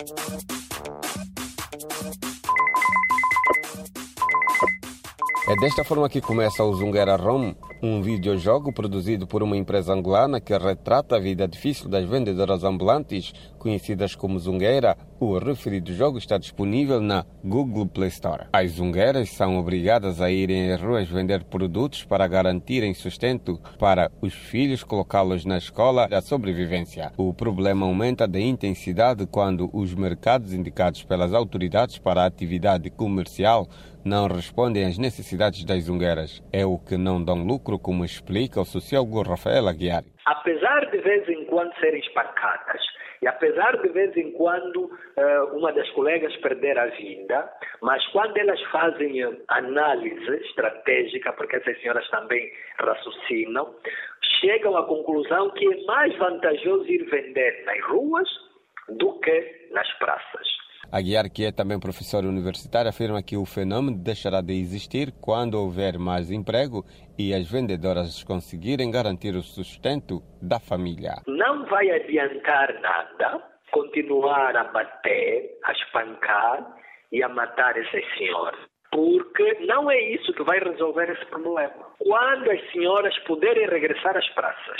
É desta forma que começa o Zungueira ROM, um videojogo produzido por uma empresa angolana que retrata a vida difícil das vendedoras ambulantes, conhecidas como Zungueira. O referido jogo está disponível na Google Play Store. As zungueiras são obrigadas a irem às ruas vender produtos para garantirem sustento para os filhos, colocá-los na escola da sobrevivência. O problema aumenta de intensidade quando os mercados indicados pelas autoridades para a atividade comercial não respondem às necessidades das zungueiras. É o que não dão lucro, como explica o sociólogo Rafael Aguiar. Apesar de vez em quando serem espancadas, e apesar de vez em quando uma das colegas perder a vida, mas quando elas fazem análise estratégica, porque essas senhoras também raciocinam, chegam à conclusão que é mais vantajoso ir vender nas ruas do que nas praças. Aguiar, que é também professor universitário, afirma que o fenômeno deixará de existir quando houver mais emprego e as vendedoras conseguirem garantir o sustento da família. Não vai adiantar nada continuar a bater, a espancar e a matar essas senhoras, porque não é isso que vai resolver esse problema. Quando as senhoras puderem regressar às praças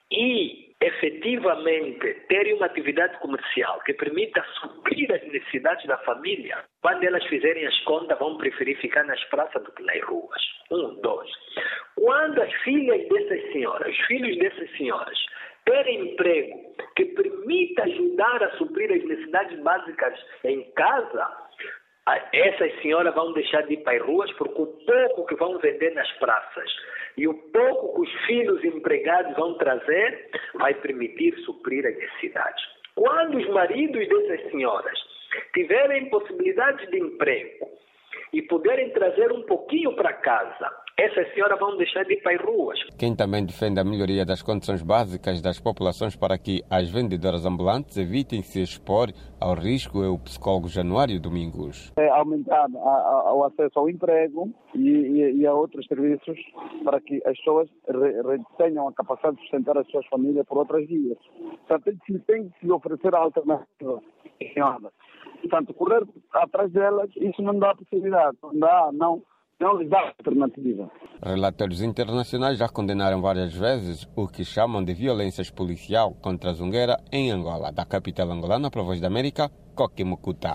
e efetivamente terem uma atividade comercial que permita suprir as necessidades da família, quando elas fizerem as contas vão preferir ficar nas praças do que nas ruas. 1, 2. Quando as filhas dessas senhoras, os filhos dessas senhoras terem emprego que permita ajudar a suprir as necessidades básicas em casa, essas senhoras vão deixar de ir para as ruas, porque o pouco que vão vender nas praças e o pouco que os filhos empregados vão trazer vai permitir suprir as necessidades. Quando os maridos dessas senhoras tiverem possibilidades de emprego e puderem trazer um pouquinho para casa, essas senhoras vão deixar de ir para as ruas. Quem também defende a melhoria das condições básicas das populações para que as vendedoras ambulantes evitem se expor ao risco é o psicólogo Januário Domingos. Aumentar o acesso ao emprego e a outros serviços para que as pessoas tenham a capacidade de sustentar as suas famílias por outras vias. Portanto, tem que se oferecer a alternativa. Portanto, correr atrás delas, isso não dá possibilidade, não lhes dá alternativa. Relatórios internacionais já condenaram várias vezes o que chamam de violências policial contra a Zungueira em Angola. Da capital angolana, para a Voz da América, Coque Mucuta.